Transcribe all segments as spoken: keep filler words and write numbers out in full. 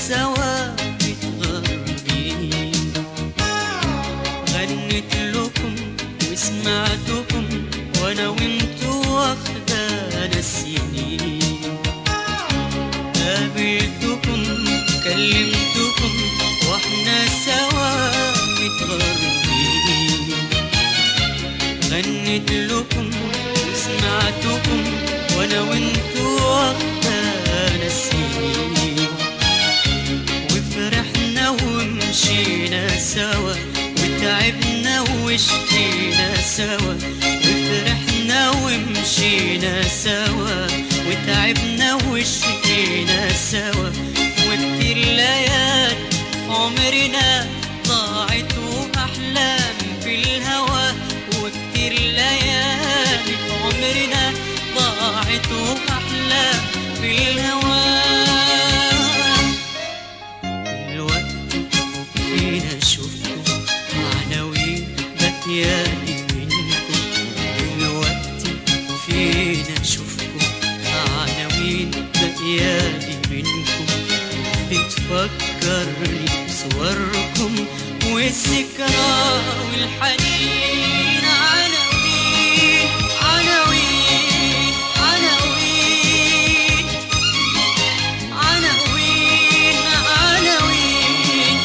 سوا متغربين. غنيت لكم وسمعتكم وانا وانتوا واخدانا السنين. قابلتكم كلمتكم واحنا سوا متغربين. غنيت لكم وسمعتكم وانا وانتوا واخدانا السنين. وفرحنا ومشينا سوا وتعبنا وشقينا سوا. وفرحنا ومشينا سوا وتعبنا وشقينا سوا. وكتير ليالي عمرنا ضاعت وأحلام في الهوى. وكتير ليالي عمرنا ضاعت وأحلام في الهوى. الوقت فينا شوفكم عناوين بكيالي منكم. الوقت فينا شوفكم عناوين بكيالي منكم. بتفكرني بصوركم والذكرى والحنين. عناوين عناوين عناوين عناوين عناوين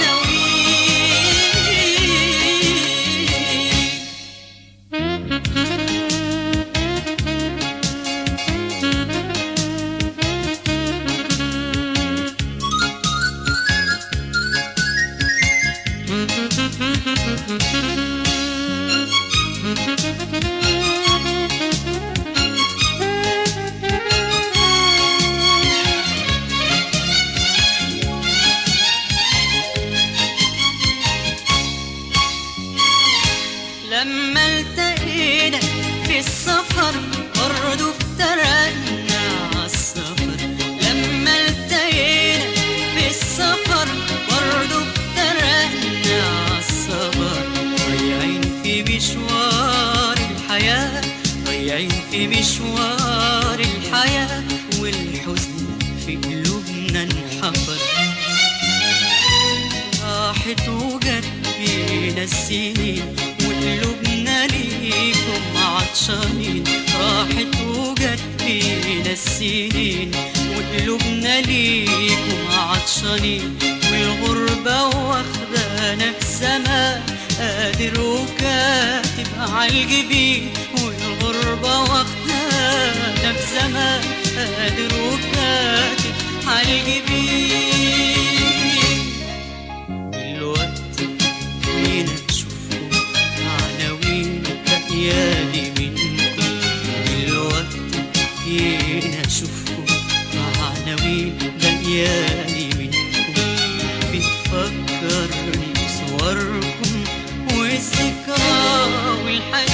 لما التقينا في السفر برضه افترقنا عالسفر. لما التقينا في السفر برضه افترقنا عالسفر. ضايعين في مشوار الحياة ضايعين في مشوار الحياة. والحزن في قلوبنا انحفر. راحت وجت بينا السنين وقلوبنا ليكم عطشانين. راحت وجت بينا السنين وقلوبنا ليكم عطشانين. والغربة واخدانا بسما قادر وكاتب عالجبين. والغربة واخدانا بسما قادر وكاتب عالجبين. الوقت فينا شوفكم عناوين بكيالي منكم. الوقت فينا شوفكم عناوين بكيالي منكم. بتفكرني بصوركم والذكرى والحنين.